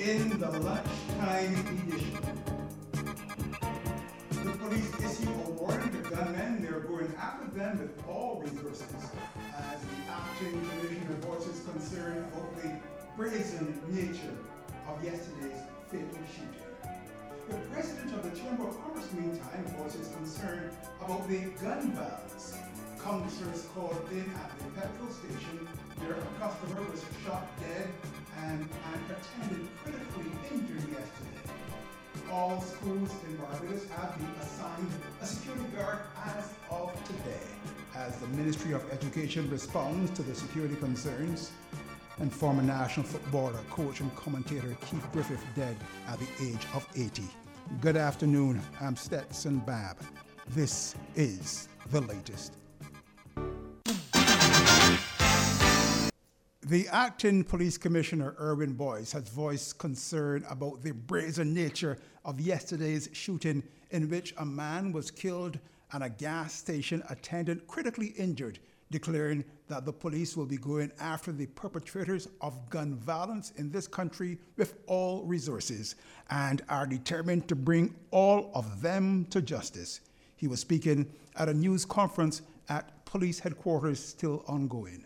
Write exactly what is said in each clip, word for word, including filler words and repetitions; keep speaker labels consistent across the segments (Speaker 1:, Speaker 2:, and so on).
Speaker 1: in the lunchtime edition. The police issue a warning to gunmen. They're going after them with all resources as the acting commissioner voices concern about the brazen nature of yesterday's fatal shooting. The president of the Chamber of Commerce, meantime, voices concern about the gun violence. Councillors called in at the petrol station where a customer was shot dead and an attendant critically injured yesterday. All schools in Barbados have been assigned a security guard as of today, as the Ministry of Education responds to the security concerns. And former national footballer, coach and commentator Keith Griffith dead at the age of eighty. Good afternoon, I'm Stetson Babb. This is the latest. The acting police commissioner, Irwin Boyce, has voiced concern about the brazen nature of yesterday's shooting in which a man was killed and a gas station attendant critically injured, declaring that the police will be going after the perpetrators of gun violence in this country with all resources and are determined to bring all of them to justice. He was speaking at a news conference at police headquarters still ongoing.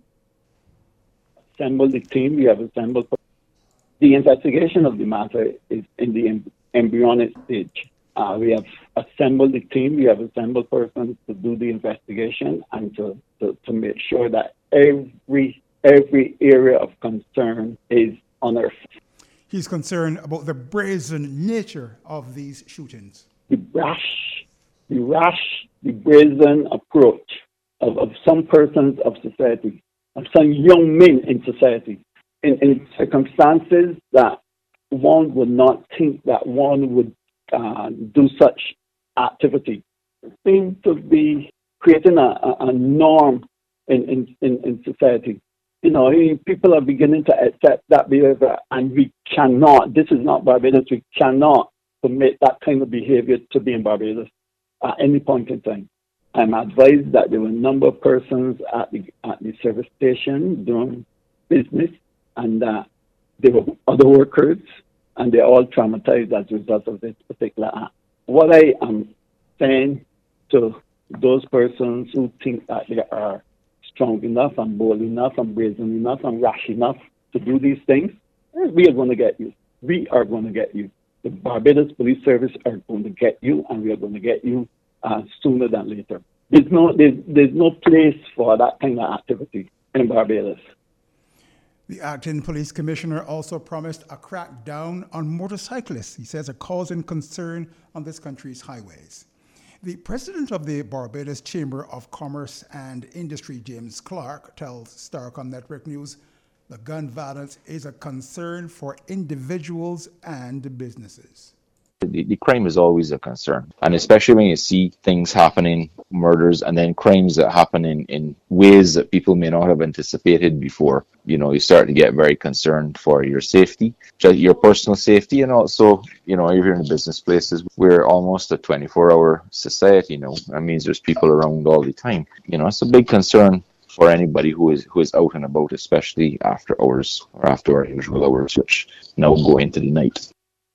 Speaker 2: Assembled the team, we have assembled. The investigation of the matter is in the embryonic stage. Uh, we have assembled the team, we have assembled persons to do the investigation and to, to, to make sure that every every area of concern is unearthed.
Speaker 1: He's concerned about the brazen nature of these shootings.
Speaker 2: The rash, the rash, the brazen approach of, of some persons of society, of some young men in society, in, in circumstances that one would not think that one would uh, do such activity, seem to be creating a, a, a norm in, in, in, in society. You know, people are beginning to accept that behavior, and we cannot, this is not Barbados, we cannot permit that kind of behavior to be in Barbados at any point in time. I'm advised that there were a number of persons at the at the service station doing business, and uh, there were other workers, and they're all traumatized as a result of this particular act. What I am saying to those persons who think that they are strong enough and bold enough and brazen enough and rash enough to do these things, we are going to get you. We are going to get you. The Barbados Police Service are going to get you, and we are going to get you Uh, sooner than later. There's no there's, there's no place for that kind of activity in Barbados.
Speaker 1: The acting police commissioner also promised a crackdown on motorcyclists, he says, are causing concern on this country's highways. The president of the Barbados Chamber of Commerce and Industry, James Clark, tells Starcom Network News the gun violence is a concern for individuals and businesses.
Speaker 3: The, the crime is always a concern, and especially when you see things happening, murders, and then crimes that happen in, in ways that people may not have anticipated before. You know, you start to get very concerned for your safety, your personal safety, and also, you know, you're in business places. We're almost a twenty-four hour society now. That means there's people around all the time. You know, it's a big concern for anybody who is who is out and about, especially after hours or after our usual hours, which now go into the night.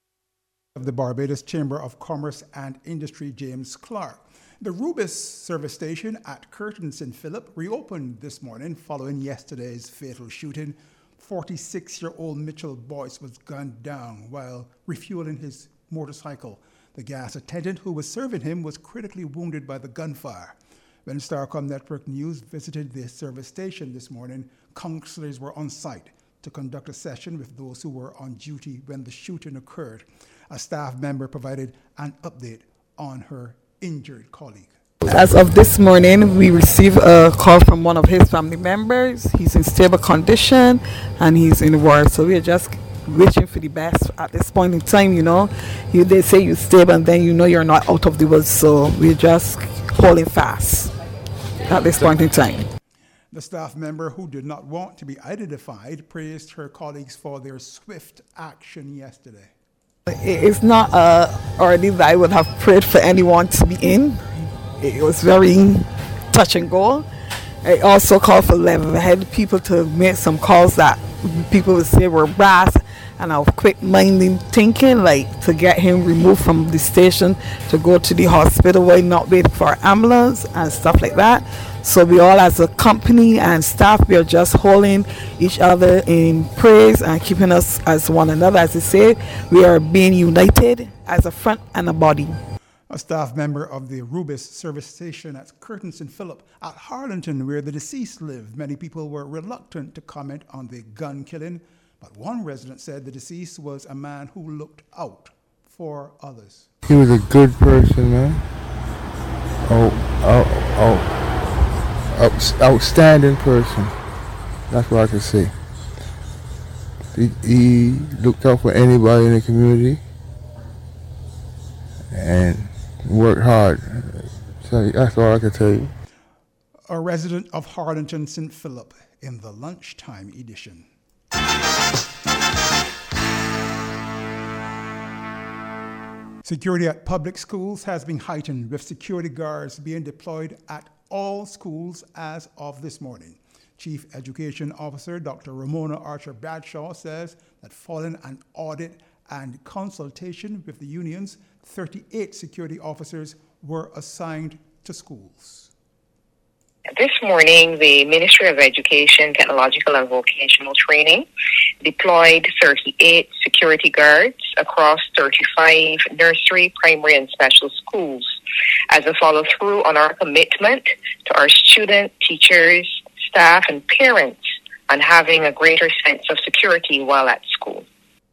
Speaker 1: Of the Barbados Chamber of Commerce and Industry, James Clark. The Rubis service station at Curtin Saint Philip reopened this morning following yesterday's fatal shooting. forty-six-year-old Mitchell Boyce was gunned down while refueling his motorcycle. The gas attendant who was serving him was critically wounded by the gunfire. When Starcom Network News visited the service station this morning, councillors were on site to conduct a session with those who were on duty when the shooting occurred. A staff member provided an update on her injured colleague.
Speaker 4: As of this morning, we received a call from one of his family members. He's in stable condition and he's in ward. So we're just wishing for the best at this point in time, you know. You, they say you're stable and then you know you're not out of the woods. So we're just holding fast at this point in time.
Speaker 1: The staff member, who did not want to be identified, praised her colleagues for their swift action yesterday.
Speaker 4: It's not a ordeal that I would have prayed for anyone to be in. It was very touch and go. I also called for level-headed people to make some calls that people would say were brass and our quick-minded thinking, like to get him removed from the station to go to the hospital while not waiting for ambulance and stuff like that. So we all as a company and staff, we are just holding each other in praise and keeping us as one another. As they say, we are being united as a front and a body.
Speaker 1: A staff member of the Rubis service station at Curtin Saint Philip at Harlington, where the deceased lived. Many people were reluctant to comment on the gun killing, but one resident said the deceased was a man who looked out for others.
Speaker 5: He was a good person, man. Oh, oh, oh. Out, outstanding person. That's what I can say. He, he looked out for anybody in the community and worked hard. So that's all I can tell you.
Speaker 1: A resident of Harlington Saint Philip in the lunchtime edition. Security at public schools has been heightened, with security guards being deployed at all schools as of this morning. Chief Education Officer Doctor Ramona Archer Bradshaw says that following an audit and consultation with the unions, thirty-eight security officers were assigned to schools.
Speaker 6: This morning, the Ministry of Education, Technological and Vocational Training deployed thirty-eight security guards across thirty-five nursery, primary, and special schools as a follow-through on our commitment to our students, teachers, staff, and parents on having a greater sense of security while at school.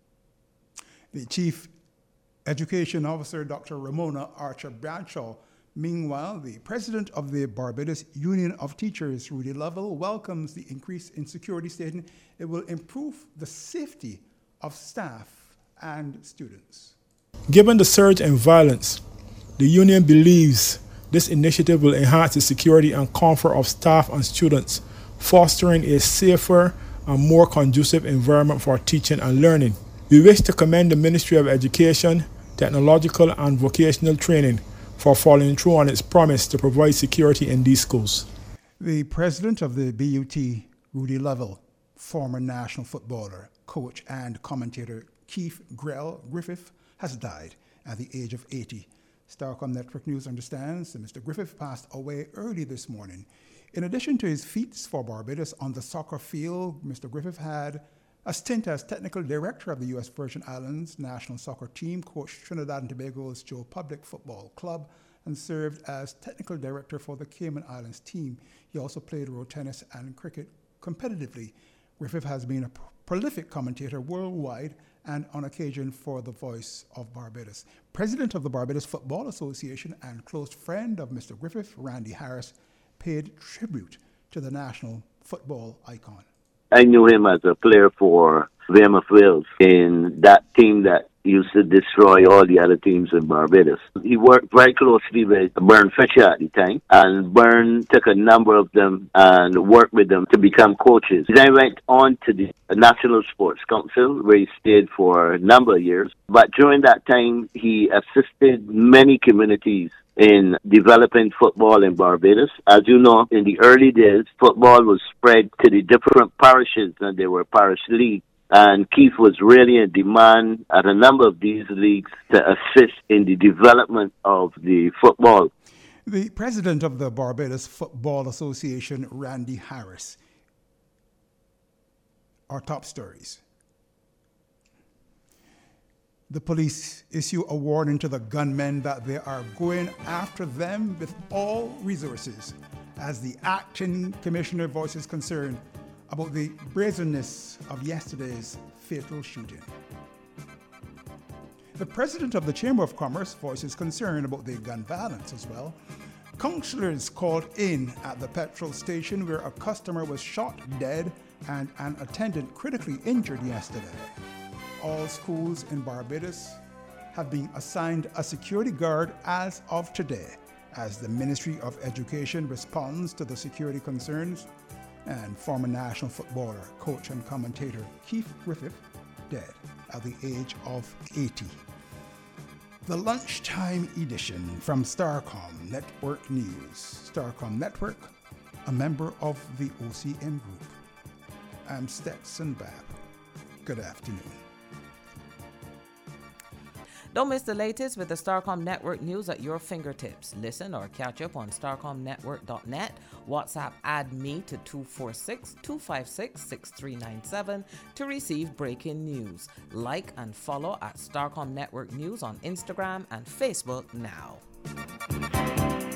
Speaker 1: The Chief Education Officer, Doctor Ramona Archer Bradshaw. Meanwhile, the president of the Barbados Union of Teachers, Rudy Lovell, welcomes the increase in security, stating it will improve the safety of staff and students.
Speaker 7: Given the surge in violence, the union believes this initiative will enhance the security and comfort of staff and students, fostering a safer and more conducive environment for teaching and learning. We wish to commend the Ministry of Education, Technological and Vocational Training for following through on its promise to provide security in these schools.
Speaker 1: The president of the B U T, Rudy Lovell, former national footballer, coach and commentator Keith Grell Griffith, has died at the age of eighty. Starcom Network News understands that Mister Griffith passed away early this morning. In addition to his feats for Barbados on the soccer field, Mister Griffith had a stint as technical director of the U S Virgin Islands national soccer team, coached Trinidad and Tobago's Joe Public Football Club, and served as technical director for the Cayman Islands team. He also played road tennis and cricket competitively. Griffith has been a prolific commentator worldwide and on occasion for the Voice of Barbados. President of the Barbados Football Association and close friend of Mister Griffith, Randy Harris, paid tribute to the national football icon.
Speaker 8: I knew him as a player for Weymouth Wales in that team that used to destroy all the other teams in Barbados. He worked very closely with Bern Fisher at the time, and Bern took a number of them and worked with them to become coaches. He then went on to the National Sports Council, where he stayed for a number of years. But during that time, he assisted many communities in developing football in Barbados. As you know, in the early days, football was spread to the different parishes, and there were parish leagues. And Keith was really in demand at a number of these leagues to assist in the development of the football.
Speaker 1: The president of the Barbados Football Association, Randy Harris. Our top stories. The police issue a warning to the gunmen that they are going after them with all resources, as the acting commissioner voices concern about the brazenness of yesterday's fatal shooting. The president of the Chamber of Commerce voices concern about the gun violence as well. Councillors called in at the petrol station where a customer was shot dead and an attendant critically injured yesterday. All schools in Barbados have been assigned a security guard as of today, as the Ministry of Education responds to the security concerns. And former national footballer, coach and commentator Keith Griffith, dead at the age of eighty. The lunchtime edition from Starcom Network News. Starcom Network, a member of the O C N Group. I'm Stetson Babb. Good afternoon.
Speaker 9: Don't miss the latest with the Starcom Network news at your fingertips. Listen or catch up on starcom network dot net. WhatsApp add me to two four six, two five six, six three nine seven to receive breaking news. Like and follow at Starcom Network News on Instagram and Facebook now.